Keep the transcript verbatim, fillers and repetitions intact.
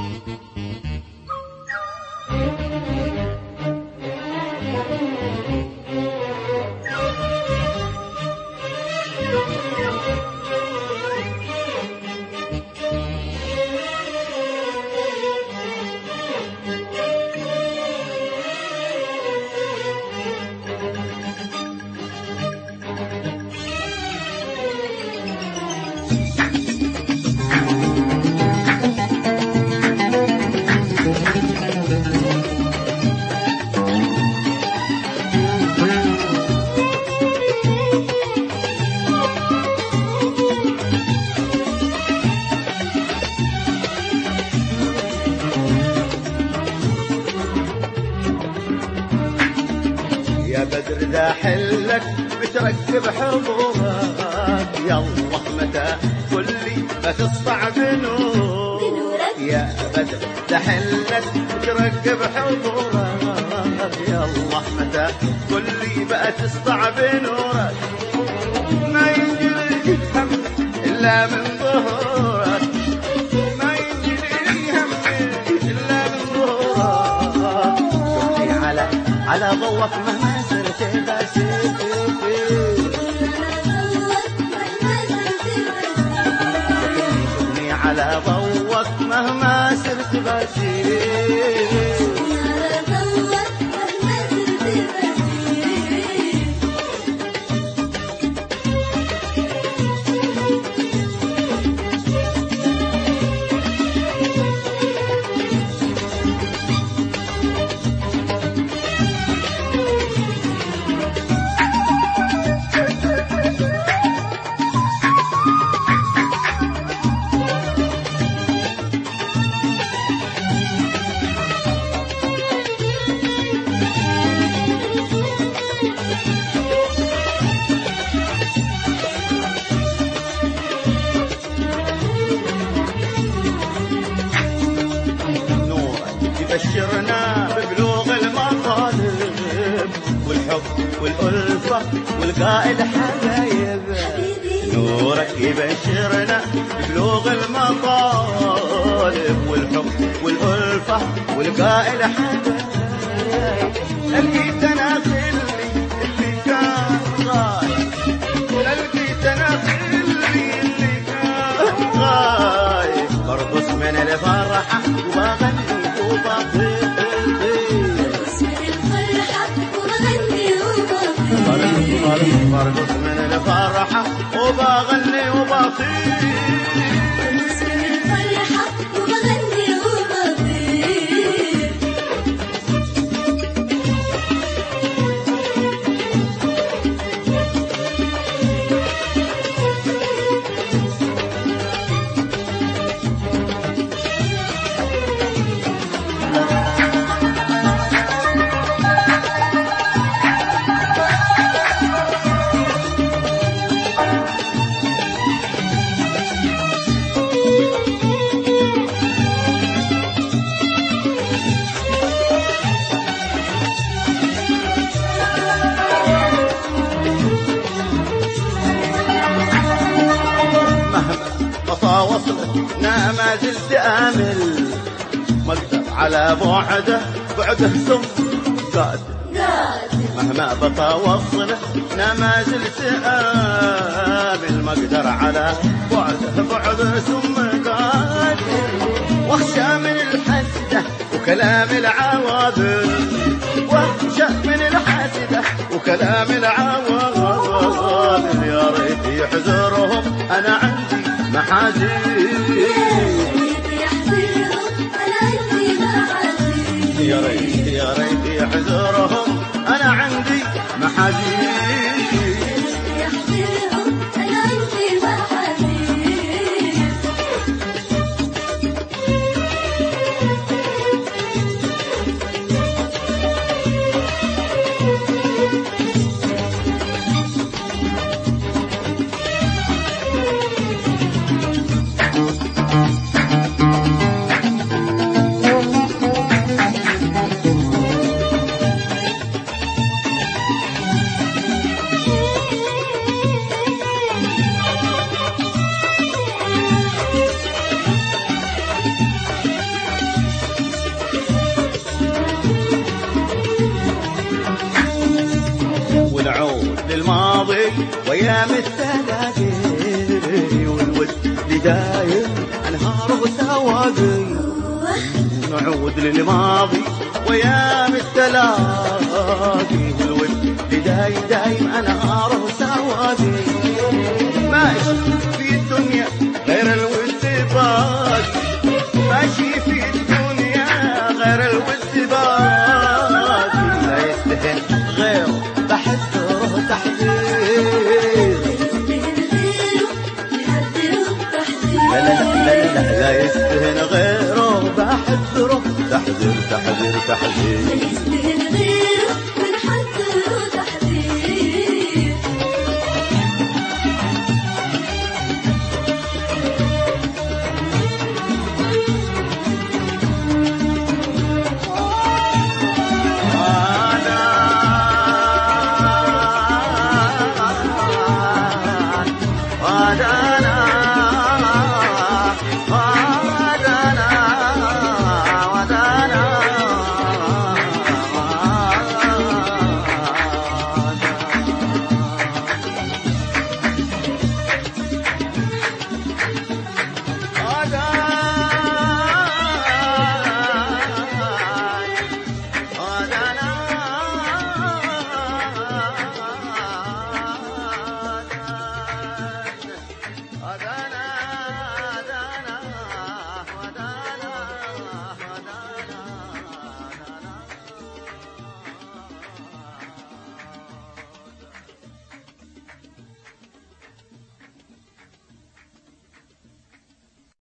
يا بدر ذا حلك بتركب حضورك، يالله متى كلي بتسطع بنورك. يا بدر ذا حلك بتركب حضورك، يالله متى كلي بتسطع بنورك. ما يجري هم إلا من ظهورك، ما يجري هم إلا من ظهورك. شوفني على على ضوك مهما سرت بسير، شوفني على ضوك مهما سرت بسير. بشرنا ببلوغ المطالب والحب والألفة والقائد حبايب. نورك يبشرنا ببلوغ المطالب والحب والألفة والقائد حبايب. لقيت انا خلي اللي كان غايب، لقيت انا خلي اللي كان غايب. برقص من الفرحة وبغني برقص من الفرحة وبغني وبطير. برقص من الفرحة وبغني وبطير. وصلتنا ما زلت آمل، ما اقدر على بعده بعده ثم قادر. مهما بقى وصلتنا ما زلت آمل، ما اقدر على بعده بعده ثم قادر. واخشى من الحسده وكلام العواذل، واخشى من الحسده وكلام العواذل. يا ريت يحذرهم أنا عندي محاذير، يا ريت يا ريت يحذرهم أنا عندي محاذير. ويا التلاقي والود لدايم انهاره سواقي نعود للماضي ويا التلاقي والود لدايم دايم انهاره سواقي ماشي في الدنيا غير الود باقي ماشي في الدنيا غير الود باقي لا يستهن غيره بحذره تحذير لا لا لا لا لا لا يستهن غيره بحذره تحذير تحذير تحذير